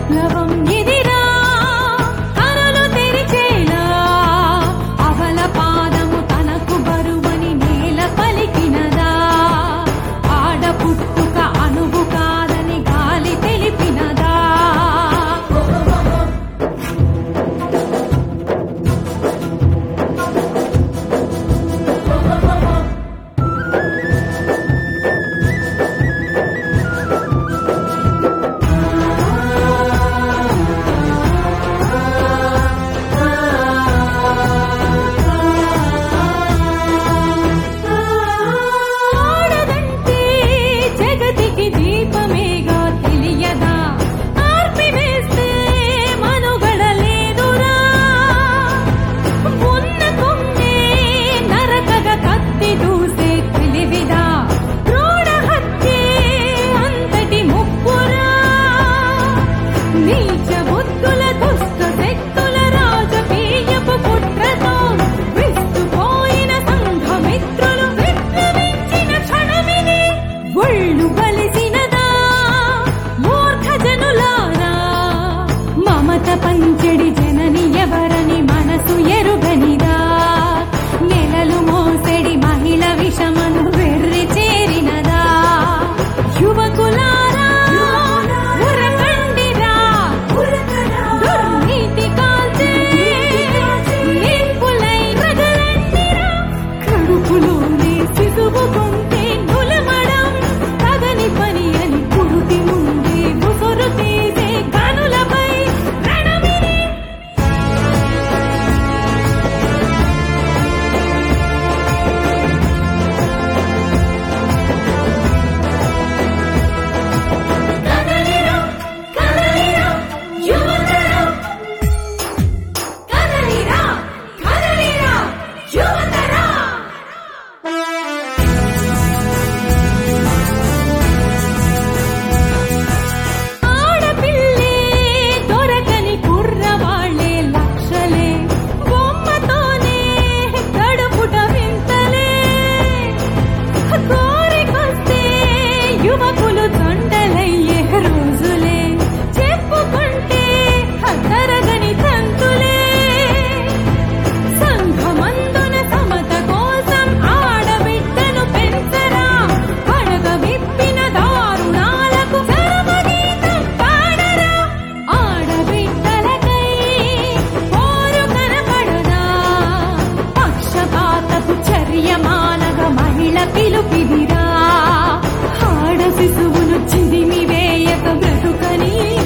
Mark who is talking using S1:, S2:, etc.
S1: విప్లవం ఎదిరా కనులు తెరిచేలా అవల పాదము తనకు బరువని నేల పలికినదా ఆడ పుట్టుక అనువు కాదని గాలి తెలిపినదా ఆడదంటే జగతికి దీపమేగా తెలియదా ఆర్పివేస్తే మనుగడ లేదురా ఉన్న కొమ్మే నరకగా కత్తి దూసే తెలివిదా క్రూర హత్యే అంతటి ముప్పురా నీచ బుద్ధుల దుష్ట శక్తుల రాజకీయపు కుట్రతో విస్తుపోయిన సంఘమిత్రులు విప్లవించిన క్షణమిది ఒళ్ళు బలిసినదా మూర్ఖ జనులారా మమత పంచెడి జనని ఎవరని మనసు ఎరుగనిదా నెలలు మోసెడి మహిళ విషమను వెర్రి చేరినదా యువకులారా ఉరకండిరా దుర్నీతి కాల్చే నిప్పులై రగలండిరా కడుపులోనే శిశువు కొంటే నులమడం తగని పని అని పురుటి ముందే ముసురు తీసే కనులపై రణమిది కదలిరా కదలిరా యువతరం కదలిరా కదలిరా యువతరం ఆడపిల్లే దొరకని కుర్రవాళ్లే లక్షలే బొమ్మతోనే గడుపుట వింతలే కోరికొస్తే యువకులు తొండలయ్యే రోజులే చెప్పుకుంటే తరగని తంతులే సంఘమందున సమత కోసం ఆడబిడ్డను పెంచరా పడగ విప్పిన దారుణాలకు చరమగీతం పాడరా ఆడబిడ్డలకై పోరు కనపడదా పక్షపాతపు చర్య మానగ మహిళ పిలుపిదిరా ఆడ శిశువును చిదిమి వేయక బ్రతుకని